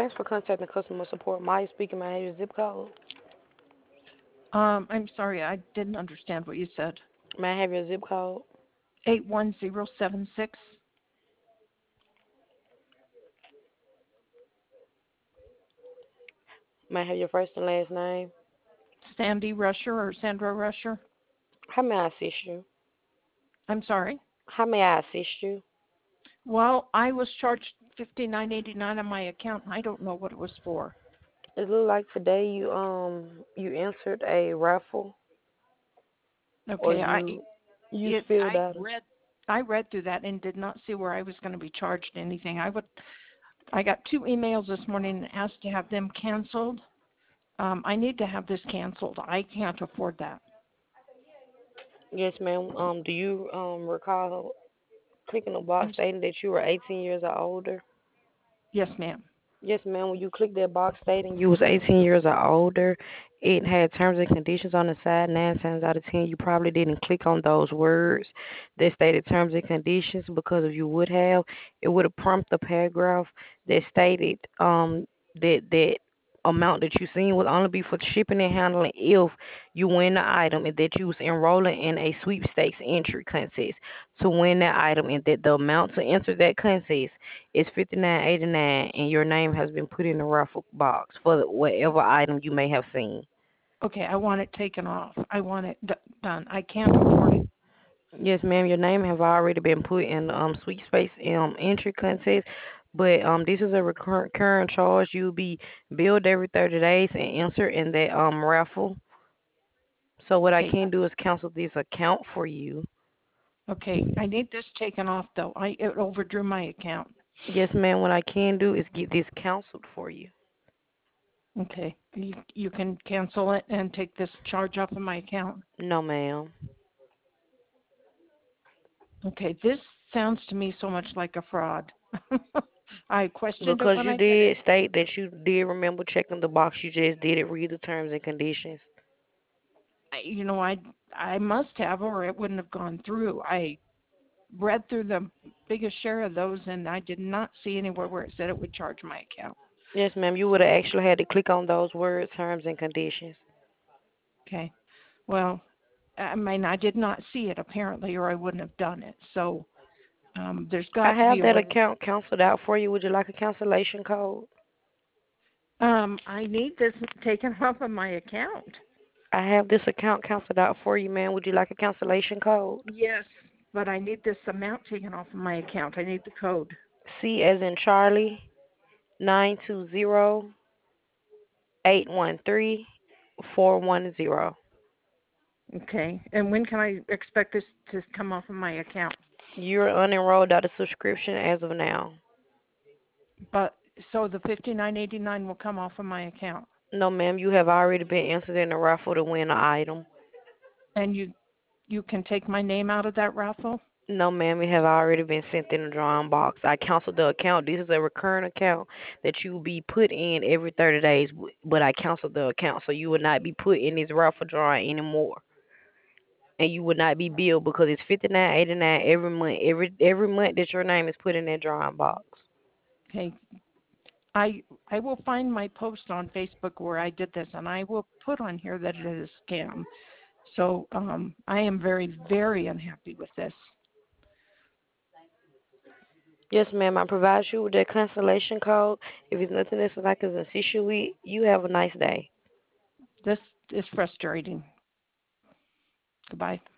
Thanks for contacting customer support. Maya speaking. May I have your zip code? I'm sorry, I didn't understand what you said. May I have your zip code? 81076. May I have your first and last name? Sandy Rusher or Sandra Rusher? How may I assist you? I'm sorry. How may I assist you? Well, I was charged $59.89 on my account. I don't know what it was for. It looked like today you answered a raffle or Okay, you filled out. I read through that and did not see where I was going to be charged anything. I got 2 emails this morning and asked to have them canceled. I need to have this canceled. I can't afford that. Yes, ma'am. Do you recall clicking the box stating that you were 18 years or older? Yes, ma'am. Yes, ma'am. When you click that box stating you was 18 years or older, it had terms and conditions on the side. 9 times out of 10, you probably didn't click on those words that stated terms and conditions because if you would have, it would have prompted a paragraph that stated that amount that you seen would only be for shipping and handling if you win the item and that you was enrolling in a sweepstakes entry contest to win that item and that the amount to enter that contest is 59.89, and your name has been put in the raffle box for whatever item you may have seen. Okay, I want it taken off. I want it done. I can't afford it. Yes, ma'am. Your name have already been put in Sweet Space entry contest, but this is a recurring charge. You'll be billed every 30 days and enter in that raffle. So what I Okay, can do is cancel this account for you. okay. I need this taken off though. It overdrew my account. Yes, ma'am. What I can do is get this canceled for you. Okay, you can cancel it and take this charge off of my account. No, ma'am. Okay, this sounds to me so much like a fraud. I questioned it Because when you I did did it. state that you did remember checking the box, you just didn't read the terms and conditions. You know, I must have, or it wouldn't have gone through. I read through the biggest share of those, and I did not see anywhere where it said it would charge my account. Yes, ma'am. You would have actually had to click on those words, terms and conditions. Okay, well, I mean, I did not see it apparently, or I wouldn't have done it. So there's I got to have be a that way. account canceled out for you. Would you like a cancellation code? I need this taken off of my account. I have this account canceled out for you, ma'am. Would you like a cancellation code? Yes, but I need this amount taken off of my account. I need the code. C as in Charlie, 920-813-410. Okay, and when can I expect this to come off of my account? You're unenrolled out of subscription as of now. But so the 59.89 will come off of my account, No, ma'am. You have already been entered in the raffle to win an item. and you can take my name out of that raffle. No, ma'am, it have already been sent in the drawing box. I canceled the account. This is a recurring account that you will be put in every 30 days, but I canceled the account, so you will not be put in this raffle drawing anymore. And you will not be billed because it's 59.89 every month. Every month that your name is put in that drawing box. Okay, I will find my post on Facebook where I did this, and I will put on here that it is a scam. So I am very, very unhappy with this. Yes, ma'am, I provide you with that cancellation code. If it's nothing else that I can assist you with, you have a nice day. This is frustrating. Goodbye.